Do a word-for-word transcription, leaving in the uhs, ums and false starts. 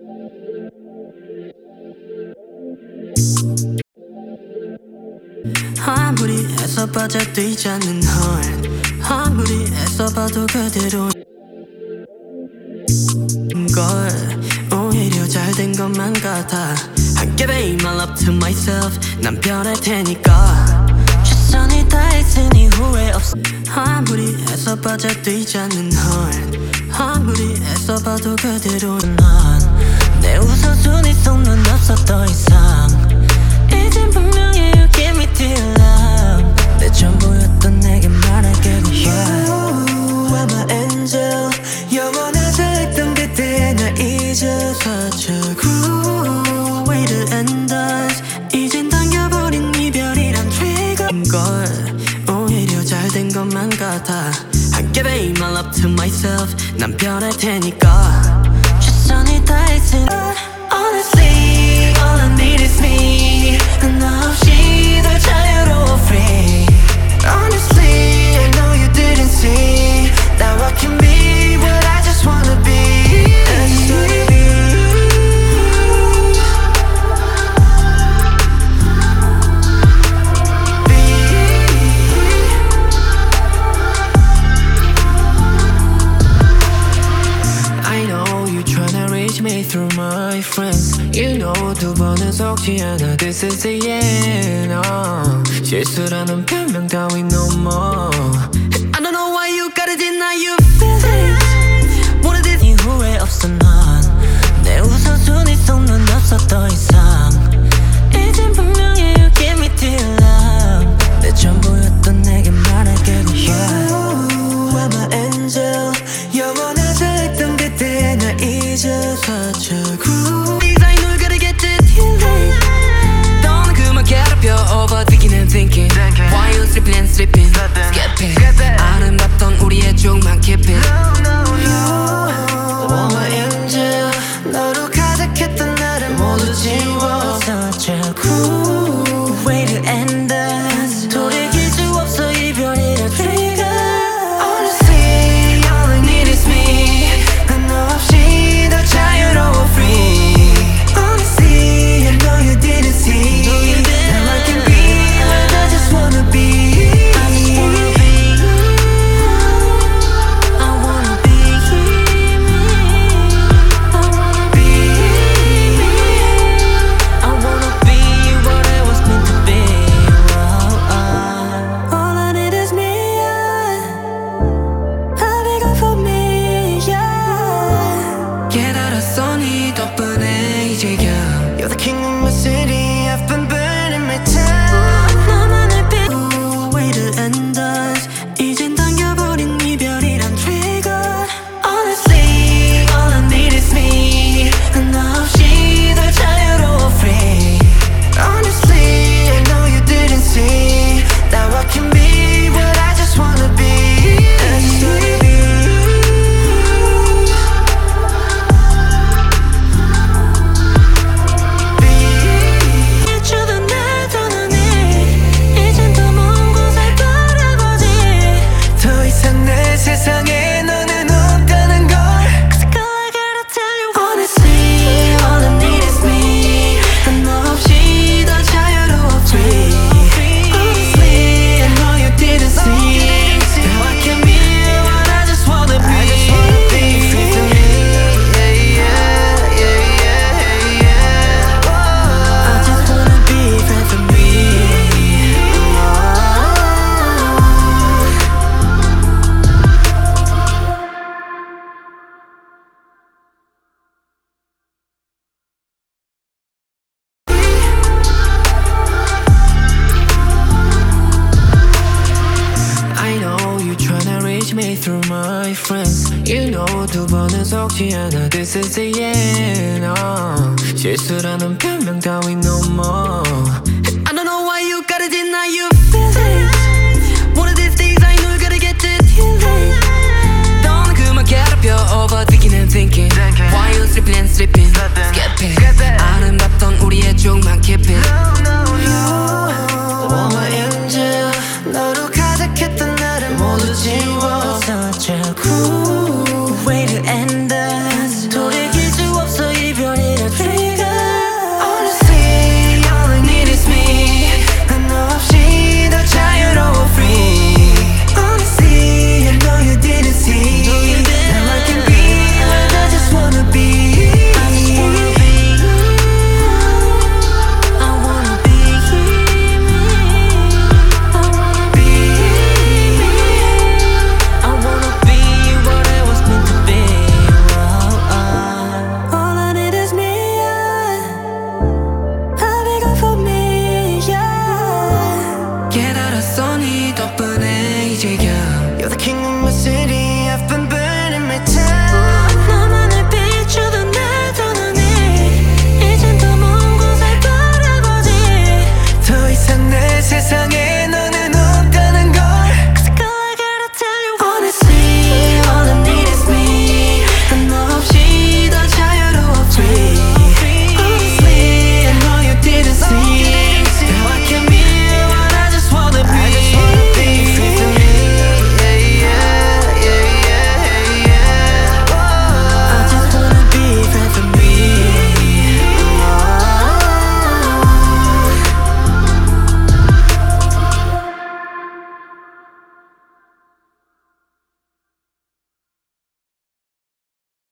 아무리 애써 빠져들지 않는 heart, 아무리 애써봐도 그대로 걸 오히려 잘된 것만 같아. I give it my love to myself. 난 변할 테니까 최선을 다했으니 후회 없어. 아무리 애써 빠져들지 않는 heart, 아무리 애써봐도 그대로 난 내 우선순위 속 넌 없어 더 이상. 이젠 분명히 you give me till love. 내 전부였던 내게 말할게. You are my angel. 영원하자 했던 그때의 날 잊어. Such a cruel way to end us. 이젠 당겨버린 이별이란 trigger 걸 오히려 잘된 것만 같아. I give it my love to myself. 난 변할 테니까 최선을 다했으니. Honestly, all I need is me. 너 없이 더 자유로워 free. Honestly, I know you didn't see. Now I can be what I just wanna be. I just wanna be. I know you tryna reach me through my friends. You know 두 번은 속지 않아. This is the end. uh. 실수라는 변명 따위 no more. I don't know why you gotta deny your feelings. What is it? 후회 없어 난. 내 우선순위 속 넌 없어 더 이상. 이젠 분명히 you give me till love. 내 전부였던 내게 말할게. You are my angel. 영원하자 했던 그때의 날 잊어. Such a cruel design. 널 gotta get to till late. 너는 그만 괴롭혀 overthinking and thinking. Why you sleeping and sleeping? Skip it. 아름답던 우리의 쪽만 keep it. You are my angel. 너로 가득했던 나를 모두 지워. Such a cruel way to end us. 돌이킬 수 없어 이별이란 trigger. Honestly, all I need is me. 너 없이 더 자유로워 free. Honestly, I know you didn't see. Now I can be what I just wanna be. I just wanna be you. I wanna be me. I wanna be me. I wanna be what I was meant to be. Oh, oh. All I need is me. I'll be good for me. Yeah. 깨달았어 네 덕분에 이제야. You're the king of my city. I've been burning my time. 나만의 빛 way to end us. 이젠 당겨버린 이별이란 trigger. Honestly, all I need is me. 너 없이 더 자유로워 free. Honestly, I know you didn't see. Now I can be what I just wanna be. I just wanna be. 주던 날 떠나네. 이젠 더 먼 곳을 바라보지. 더 이상 내 세상에 너는 없다는 걸. 'Cause all I gotta tell you. Honestly, all I need is me. 너 없이 더 자유로워 free. Honestly, I know you didn't see. Now I can be what I just wanna be. I just wanna be free for me. Yeah, yeah, yeah, yeah, yeah. I just wanna be free for me. I know you tryna reach me through my friends. You know 두 번은 속지 않아. This is the end. uh. 실수라는 변명 따위 no more. I don't know why you gotta deny your feelings. One of these days I know you gotta get to till late. 너는 그만 괴롭혀 overthinking and thinking. Why you sleeping and sleeping? Skip it. 아름답던 우리의 쪽만 keep it. You are my angel. 너로 가득했던 나를 모두 지워. Such a cruel way to end us. 돌이킬 수 없어 이별이 baby